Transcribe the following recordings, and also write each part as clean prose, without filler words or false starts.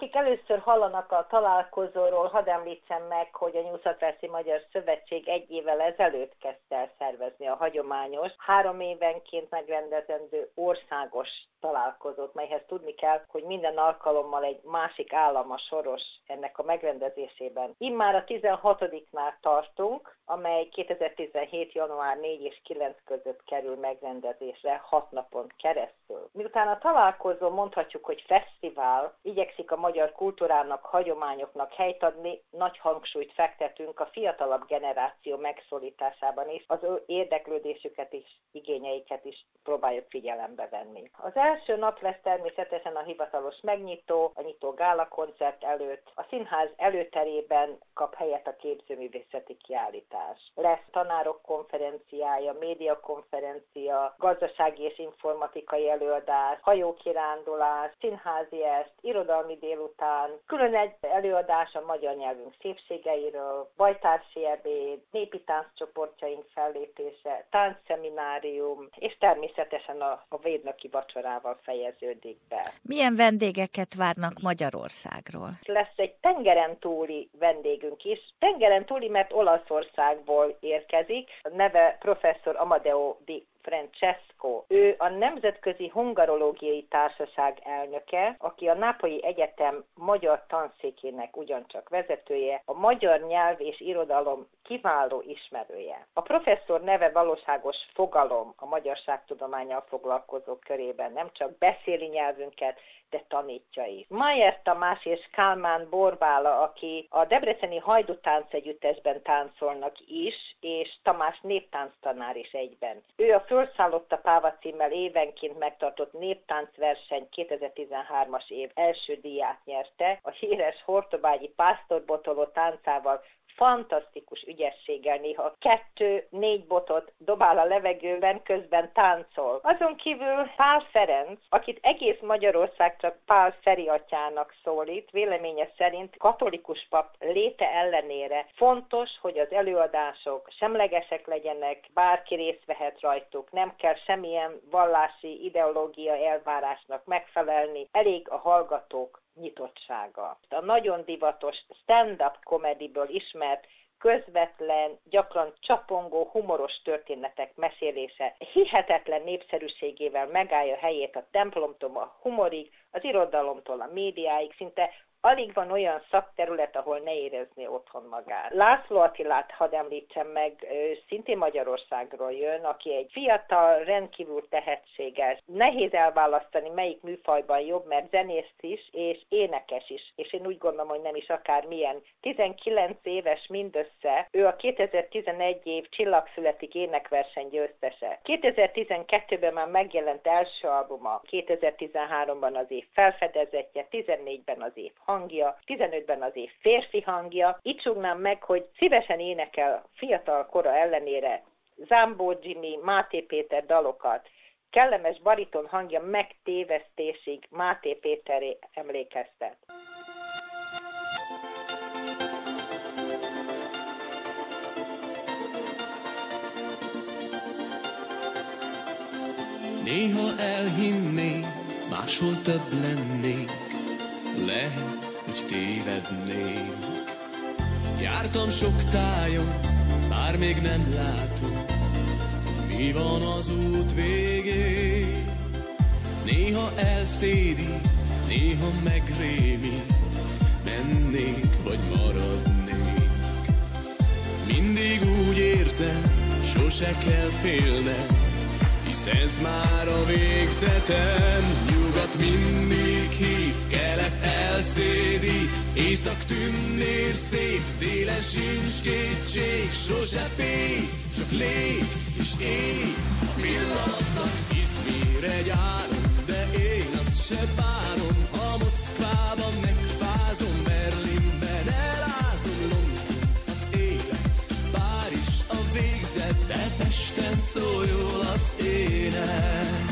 Akik először hallanak a találkozóról, hadd említsem meg, hogy a Nyugat-Walesi Magyar Szövetség 1 évvel ezelőtt kezdte el szervezni a hagyományos, 3 évenként megrendezendő országos találkozót, melyhez tudni kell, hogy minden alkalommal egy másik állam a soros ennek a megrendezésében. Immár a 16-nál tartunk, amely 2017. január 4 és 9 között kerül megrendezésre 6 napon keresztül. Miután a találkozó mondhatjuk, hogy fesztivál, igyekszik a magyar kultúrának, hagyományoknak helyt adni, nagy hangsúlyt fektetünk a fiatalabb generáció megszólításában is, az ő érdeklődésüket is, igényeiket is próbáljuk figyelembe venni. Az első nap lesz természetesen a hivatalos megnyitó, a nyitó gála koncert előtt. A színház előterében kap helyet a képzőművészeti kiállítás. Lesz tanárok konferenciája, médiakonferencia, gazdasági és informatikai előadás, hajókirándulás, színházi est, irodalmi délután, külön egy előadás a magyar nyelvünk szépségeiről, bajtársi ebéd, népi tánccsoportjaink fellépése, táncszeminárium, és természetesen a védnöki vacsorával fejeződik be. Milyen vendégeket várnak Magyarországról? Lesz egy tengeren túli vendégünk is. Tengeren túli, mert Olaszországból érkezik. A neve professzor Amadeo Di Francesco. Ő a Nemzetközi Hungarológiai Társaság elnöke, aki a Nápolyi Egyetem magyar tanszékének ugyancsak vezetője, a magyar nyelv és irodalom kiváló ismerője. A professzor neve valóságos fogalom a magyarságtudománnyal foglalkozók körében, nem csak beszéli nyelvünket, de tanítja is. Mayer Tamás és Kálmán Borbála, aki a debreceni Hajdú táncegyüttesben táncolnak is, és Tamás néptánctanár is egyben. Ő a Fölszállott a Páva címmel évenként megtartott néptáncverseny 2013-as év első díját nyerte, a híres hortobágyi pásztorbotoló táncával fantasztikus ügyességgel néha 2-4 botot dobál a levegőben, közben táncol. Azon kívül Pál Ferenc, akit egész Magyarország csak Pál Feri atyának szólít, véleménye szerint katolikus pap léte ellenére fontos, hogy az előadások semlegesek legyenek, bárki részt vehet rajtuk, nem kell semmilyen vallási ideológia elvárásnak megfelelni, elég a hallgatók nyitottsága. A nagyon divatos stand-up comedyből ismert, közvetlen, gyakran csapongó, humoros történetek mesélése hihetetlen népszerűségével megállja helyét a templomtól a humorig, az irodalomtól a médiáig, szinte alig van olyan szakterület, ahol ne érezné otthon magát. László Attilát hadd említsem meg, szintén Magyarországról jön, aki egy fiatal, rendkívül tehetséges. Nehéz elválasztani, melyik műfajban jobb, mert zenész is, és énekes is. És én úgy gondolom, hogy nem is akármilyen. 19 éves mindössze, ő a 2011 év Csillagszületik énekverseny győztese. 2012-ben már megjelent első albuma, 2013-ban az év felfedezetje, 14-ben az év hangja, 15-ben az év férfi hangja. Itt súgnám meg, hogy szívesen énekel fiatal kora ellenére Zámbó Jimmy, Máté Péter dalokat. Kellemes bariton hangja megtévesztésig Máté Péterré emlékeztet. Néha elhinnék, máshol több lennék, lehet, hogy tévednék. Jártam sok tájon, bár még nem látom, hogy mi van az út végén. Néha elszédít, néha megrémít, mennék vagy maradnék. Mindig úgy érzem, sose kell félnem, hisz ez már a végzetem. Nyugat mindig hív, kelet elszédít, éjszak tűnnér szép, délen sincs kétség. Sose fény, csak lég és ég. A pillanatnak hisz mér egy áron, de én azt se bánom. Ha Moszkvában megfázom, Berlinben elázom, London az élet, Párizs a végzet, de Pesten szól jól az ének.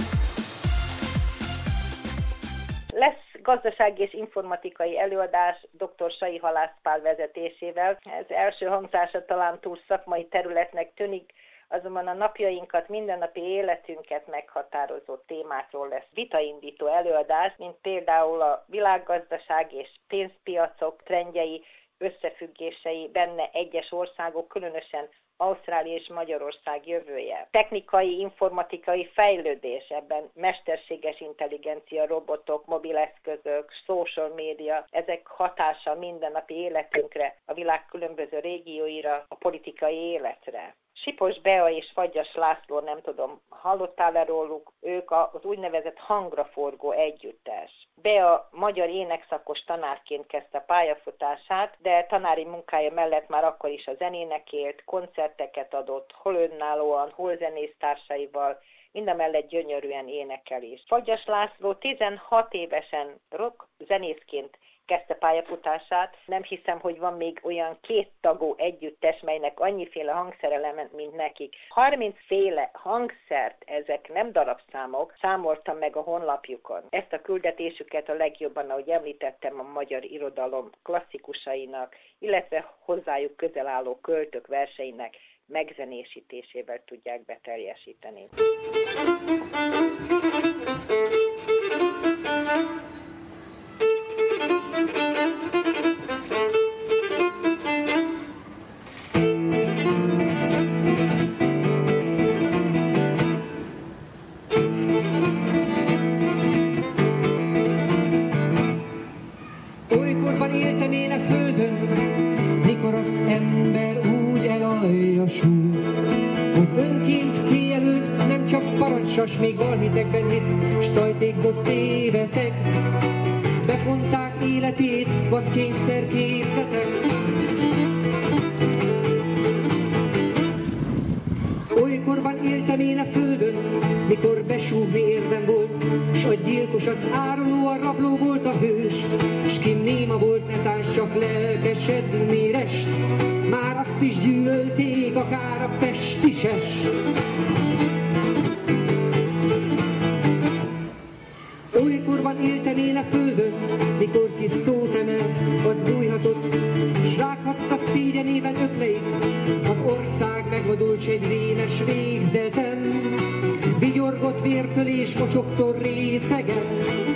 Lesz gazdasági és informatikai előadás dr. Sai Halász Pál vezetésével. Ez első hangzása talán túl szakmai területnek tűnik, azonban a napjainkat, mindennapi életünket meghatározó témákról lesz vitaindító előadás, mint például a világgazdaság és pénzpiacok trendjei, összefüggései, benne egyes országok, különösen Ausztrália és Magyarország jövője. Technikai, informatikai fejlődés, ebben mesterséges intelligencia, robotok, mobileszközök, social media, ezek hatása mindennapi életünkre, a világ különböző régióira, a politikai életre. Sipos Bea és Fagyas László, nem tudom, hallottál-e róluk, ők az úgynevezett hangraforgó együttes. Bea magyar énekszakos tanárként kezdte a pályafutását, de tanári munkája mellett már akkor is a zenének élt, koncerteket adott, hol önállóan, hol zenésztársaival, mindemellett gyönyörűen énekel is. Fagyas László 16 évesen rock zenészként kezdte pályafutását. Nem hiszem, hogy van még olyan kéttagú együttes, melynek annyiféle hangszerelemet, mint nekik. 30 féle hangszert, ezek nem darabszámok, számoltam meg a honlapjukon. Ezt a küldetésüket a legjobban, ahogy említettem, a magyar irodalom klasszikusainak, illetve hozzájuk közel álló költők verseinek megzenésítésével tudják beteljesíteni. Olykorban éltem én a földön, mikor az ember úgy elajasul, hogy önként kijelölt, nem csak parancsas, még alhitekben hitt, s tajtékzott téveteg. Befonták életét, vad kényszer képzetek. Olykorban éltem én a földön, mikor besúgni érdem volt, s a gyilkos, az áruló, a rabló volt a hős, s ki néma volt, netán csak lelkesedni rest, már azt is gyűlölték, akár a pestises. Olykorban éltem én a földön, mikor ki szót emelt, az bújhatott, s rághatta szégyenében ökleit, az ország megvadult s egy vénes végzeten, vigyorgott vértől és mocsoktól részegen.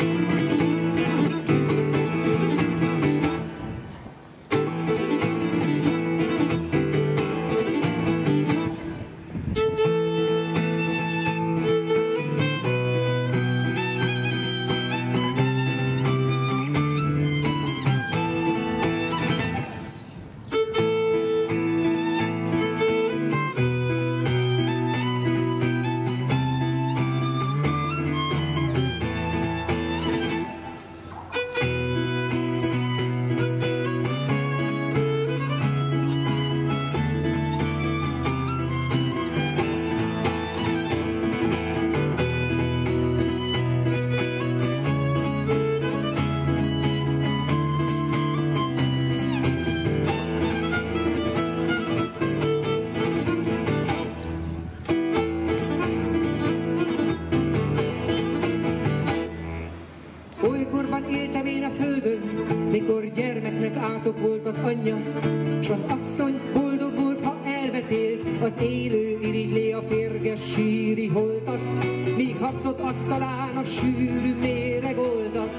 Olykor éltem én a földön, mikor gyermeknek átok volt az anyja, s az asszony boldog volt, ha elvetélt, az élő irigylé a férges síri holtat, míg habzott asztalán a sűrű méregoldat.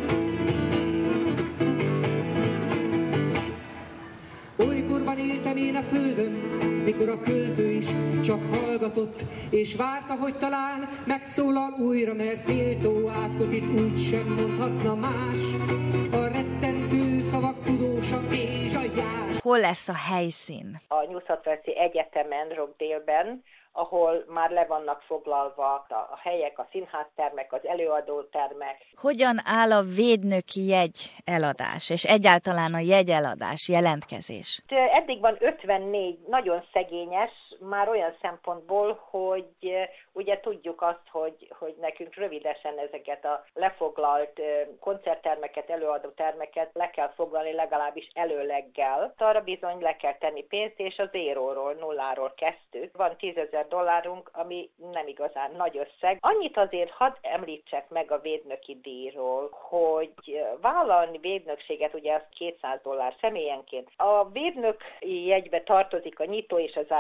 Olykor éltem én a földön, mikor a költő is csak hallgatott, és várta, hogy talán megszólal újra, mert méltó átkotit úgy sem mondhatna más. A rettentő szavak tudósa és a jás. Hol lesz a helyszín? A New South Wales-i Egyetemen, Rockdale-ben, ahol már le vannak foglalva a helyek, a színháztermek, az előadótermek. Hogyan áll a védnöki jegy eladás, és egyáltalán a jegyeladás, jelentkezés? Eddig van 54, nagyon szegényes, már olyan szempontból, hogy ugye tudjuk azt, hogy nekünk rövidesen ezeket a lefoglalt koncerttermeket, előadótermeket le kell foglalni legalábbis előleggel. Arra bizony le kell tenni pénzt, és a zéróról, nulláról kezdtük. Van $10,000, ami nem igazán nagy összeg. Annyit azért hadd említsek meg a védnöki díjról, hogy vállalni védnökséget, ugye az $200 személyenként. A védnök jegybe tartozik a nyitó és a záró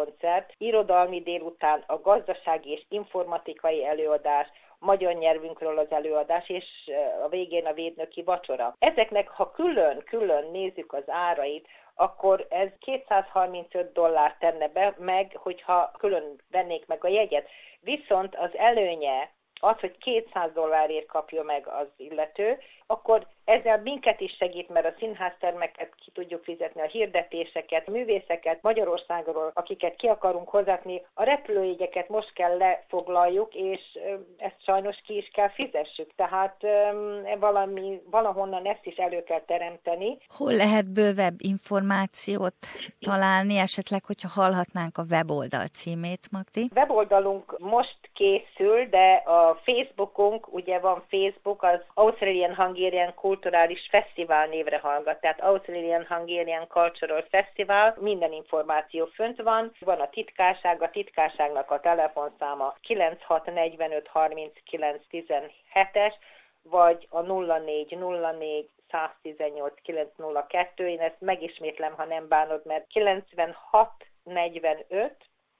koncert, irodalmi délután, a gazdasági és informatikai előadás, magyar nyelvünkről az előadás, és a végén a védnöki vacsora. Ezeknek, ha külön nézzük az árait, akkor ez $235 tenne be meg, hogyha külön vennék meg a jegyet. Viszont az előnye az, hogy $200 kapja meg az illető, akkor ezzel minket is segít, mert a színháztermeket ki tudjuk fizetni, a hirdetéseket, a művészeket Magyarországról, akiket ki akarunk hozatni, a repülőjegyeket most kell lefoglaljuk, és ezt sajnos ki is kell fizessük. Tehát valahonnan ezt is elő kell teremteni. Hol lehet bővebb információt találni, esetleg, hogyha hallhatnánk a weboldal címét, Magdi? Weboldalunk most készül, de a Facebookunk, ugye van Facebook, az Australian Hungarian Kulturális Fesztivál névre hallgat, tehát Australian Hungarian Cultural Festival, minden információ fönt van. Van a titkárság, a titkárságnak a telefonszáma 9645 39 17-es, vagy a 0404 118 902, én ezt megismétlem, ha nem bánod, mert 96 45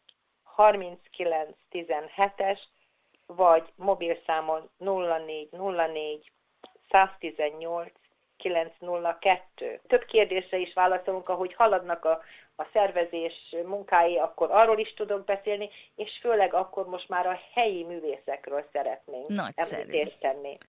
39 17-es, vagy mobilszámon 0404 118 902. Több kérdésre is válaszolunk, ahogy haladnak a szervezés munkái, akkor arról is tudok beszélni, és főleg akkor most már a helyi művészekről szeretnénk említést tenni.